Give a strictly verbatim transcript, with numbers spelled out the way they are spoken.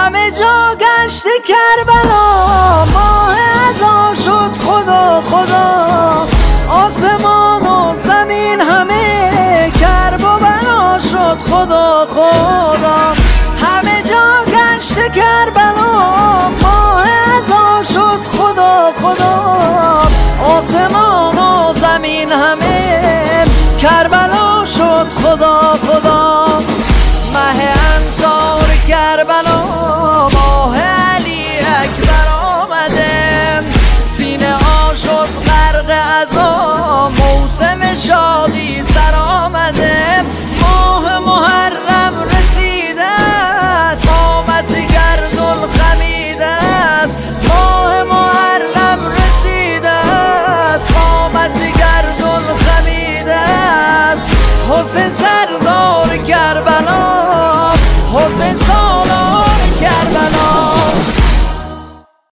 همه جا گشت کربلا، ماه ازا شد خدا خدا. آسمان و زمین همه کرب و بلا شد خدا خدا. همه جا گشت کربلا، ماه ازا شد خدا خدا. آسمان و زمین همه کربلا شد خدا خدا. مه انصار کربلا